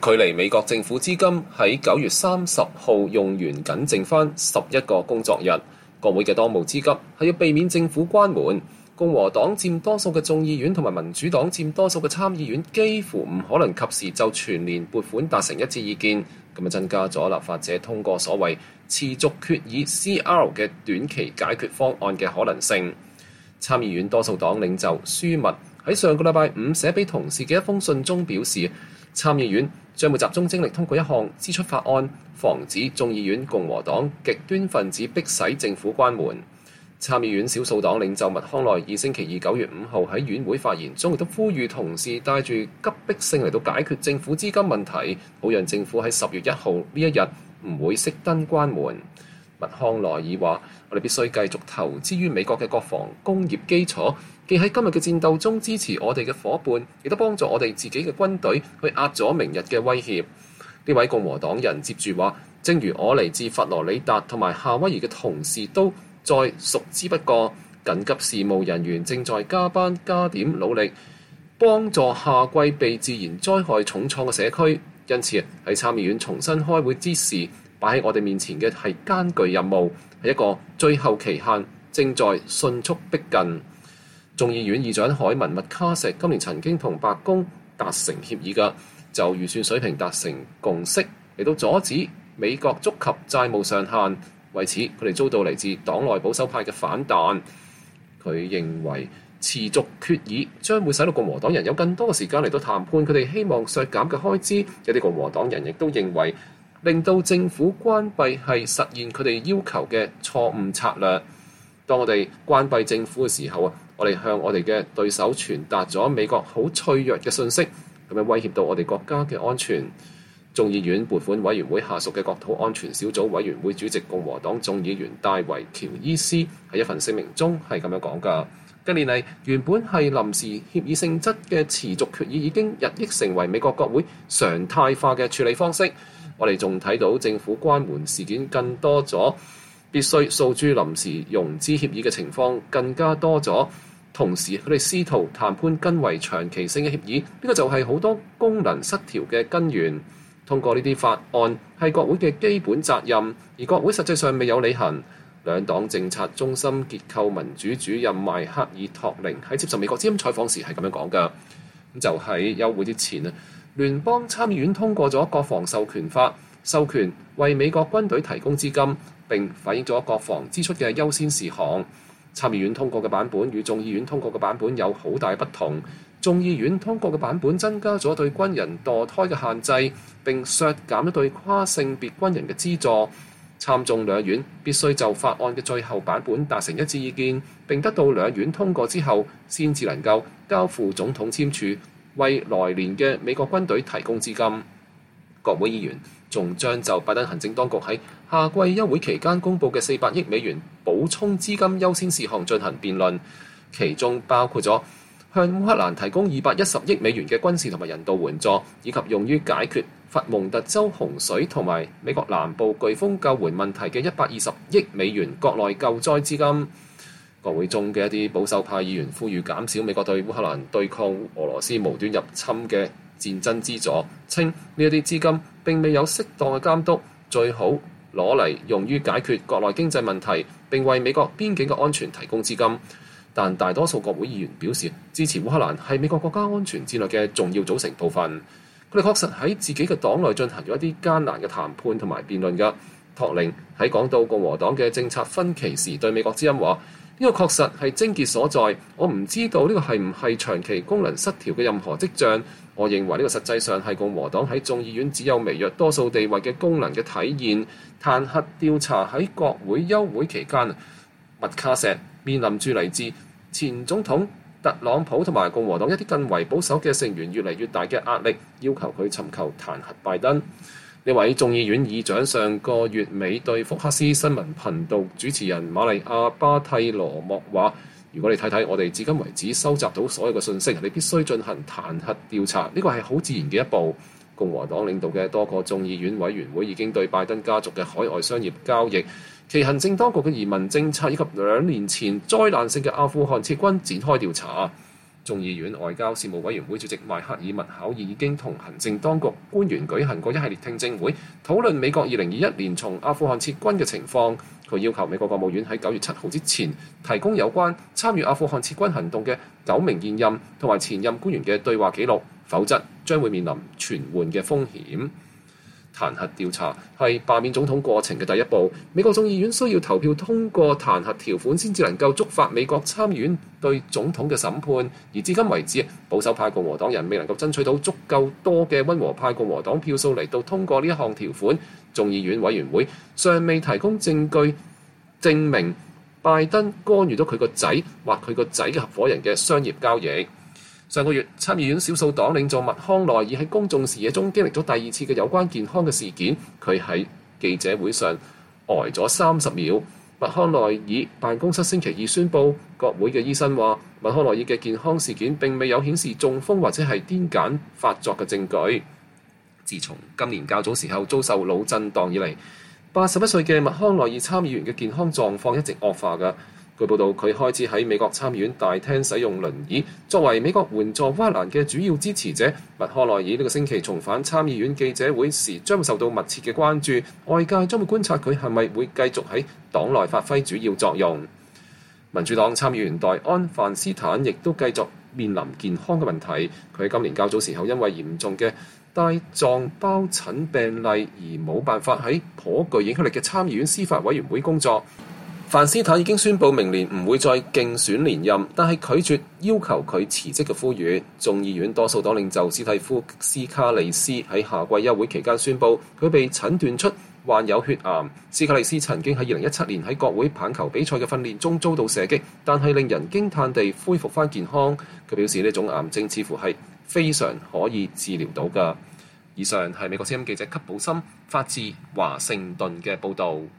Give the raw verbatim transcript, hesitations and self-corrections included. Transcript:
距離美國政府資金喺九月三十號用完僅剩翻十一個工作日，國會嘅當務之急係要避免政府關門。共和黨佔多數嘅眾議院同埋民主黨佔多數嘅參議院幾乎唔可能及時就全年撥款達成一致意見，咁啊增加咗立法者通過所謂持續決議 C R 嘅短期解決方案嘅可能性。參議院多數黨領袖舒密喺上個禮拜五寫俾同事嘅一封信中表示，參議院將會集中精力通過一項支出法案，防止眾議院共和黨極端分子迫使政府關門。參議院少數黨領袖麥康奈爾星期二九月五號喺院會發言中亦都呼籲同事帶住急迫性嚟到解決政府資金問題，好讓政府喺十月一號呢一日唔會熄燈關門。麥康奈爾話：我哋必須繼續投資於美國嘅國防工業基礎，既喺今日嘅戰鬥中支持我哋嘅伙伴，亦都幫助我哋自己嘅軍隊去壓咗明日嘅威脅。呢位共和黨人接住話：正如我嚟自佛羅里達同埋夏威夷嘅同事都再熟知不過，緊急事務人員正在加班加點努力，幫助夏季被自然災害重創嘅社區。因此喺參議院重新開會之時，擺喺我哋面前嘅係艱巨任務，係一個最後期限正在迅速逼近。眾議院議長凱文麥卡錫今年曾經同白宮達成協議嘅，就預算水平達成共識，嚟到阻止美國觸及債務上限。為此，佢哋遭到嚟自黨內保守派嘅反彈。佢認為持續決議將會使到共和黨人有更多嘅時間嚟到談判佢哋希望削減嘅開支。有啲共和黨人亦都認為令到政府關閉係實現佢哋要求嘅錯誤策略。當我哋關閉政府嘅時候啊，我哋向我哋嘅對手傳達咗美國好脆弱嘅信息，咁樣威脅到我哋國家嘅安全。眾議院撥款委員會下屬嘅國土安全小組委員會主席共和黨眾議員戴維喬伊斯喺一份聲明中係咁樣講㗎。近年嚟，原本係臨時協議性質嘅持續決議已經日益成為美國國會常態化嘅處理方式。我哋仲睇到政府關門事件更多咗，必須訴諸臨時融資協議嘅情況更加多咗。同時，佢哋試圖談判更為長期性嘅協議，呢、這個就係好多功能失調嘅根源。通過呢啲法案係國會嘅基本責任，而國會實際上未有履行。兩黨政策中心結構民主主任邁克爾托寧喺接受美國之音採訪時係咁樣講㗎。咁就喺休會之前啊，聯邦參議院通過咗國防授權法，授權為美國軍隊提供資金，並反映咗國防支出嘅優先事項。參議院通過嘅版本與眾議院通過嘅版本有好大不同。眾議院通過嘅版本增加咗對軍人墮胎嘅限制，並削減咗對跨性別軍人嘅資助。參眾兩院必須就法案嘅最後版本達成一致意見，並得到兩院通過之後，先至能夠交付總統簽署，為來年嘅美國軍隊提供資金。國會議員仲將就拜登行政當局喺夏季休會期間公佈嘅四百億美元補充資金優先事項進行辯論，其中包括咗向烏克蘭提供二百一十億美元嘅軍事同埋人道援助，以及用於解決佛蒙特州洪水同埋美國南部颶風救援問題嘅一百二十億美元國內救災資金。國會中嘅一啲保守派議員呼籲減少美國對烏克蘭對抗俄羅斯無端入侵嘅戰爭資助，稱呢一啲資金並未有適當嘅監督，最好攞嚟用於解決國內經濟問題，並為美國邊境嘅安全提供資金。但大多數國會議員表示支持烏克蘭係美國國家安全戰略嘅重要組成部分。佢哋確實喺自己嘅黨內進行咗一啲艱難嘅談判同埋辯論㗎。托寧喺講到共和黨嘅政策分歧時，對美國之音話：呢個確實係症結所在。我唔知道呢個係唔係長期功能失調嘅任何跡象。我認為呢個實際上係共和黨喺眾議院只有微弱多數地位嘅功能嘅體現。彈劾調查喺國會休會期間，麥卡錫面臨住嚟自前總統特朗普同埋共和黨一啲更為保守嘅成員越嚟越大嘅壓力，要求佢尋求彈劾拜登。呢位眾議院議長上個月尾對福克斯新聞頻道主持人瑪麗亞巴蒂羅莫話：如果你睇睇我哋至今為止收集到所有嘅信息，你必須進行彈劾調查，呢個係好自然嘅一步。共和黨領導嘅多個眾議院委員會已經對拜登家族嘅海外商業交易、其行政當局嘅移民政策以及兩年前災難性嘅阿富汗撤軍展開調查。 眾議院外交事務委員會主席邁克爾·麥考爾已經同行政當局官員舉行過一系列聽證會，討論美國二零二一年從阿富汗撤軍嘅情況。佢要求美國國務院喺九月七號之前提供有關參與阿富汗撤軍行動嘅九名現任同埋前任官員嘅對話記錄，否則將會面臨傳喚嘅風險。彈劾調查係罷免總統過程嘅第一步。美國眾議院需要投票通過彈劾條款，先至能夠觸發美國參議院對總統嘅審判。而至今為止，保守派共和黨人未能夠爭取到足夠多嘅溫和派共和黨票數嚟到通過呢一項條款。眾議院委員會尚未提供證據證明拜登干預到佢個仔或佢個仔嘅合夥人嘅商業交易。上個月，參議院少數黨領袖麥康奈爾喺公眾視野中經歷咗第二次嘅有關健康嘅事件。佢喺記者會上呆咗三十秒。麥康奈爾辦公室星期二宣布，國會嘅醫生話，麥康奈爾嘅健康事件並未有顯示中風或者係癲癇發作嘅證據。自從今年較早時候遭受腦震盪以嚟，八十一歲嘅麥康奈爾參議員嘅健康狀況一直惡化㗎。據報道，佢開始喺美國參議院大廳使用輪椅。作為美國援助烏克蘭嘅主要支持者，麥康奈爾呢個星期重返參議院記者會時，將會受到密切嘅關注。外界將會觀察佢係咪會繼續喺黨內發揮主要作用。民主黨參議員代安范斯坦亦都繼續面臨健康嘅問題。佢喺今年較早時候因為嚴重嘅帶狀疱疹病例而冇辦法喺頗具影響力嘅參議院司法委員會工作。范斯坦已經宣布明年唔會再競選連任，但係拒絕要求佢辭職嘅呼籲。眾議院多數黨領袖史蒂夫斯卡利斯喺夏季休會期間宣布，佢被診斷出患有血癌。斯卡利斯曾經喺二零一七年喺國會棒球比賽嘅訓練中遭到射擊，但係令人驚嘆地恢復返健康。佢表示呢種癌症似乎係非常可以治療到㗎。以上係美國之音記者級寶森發自華盛頓嘅報導。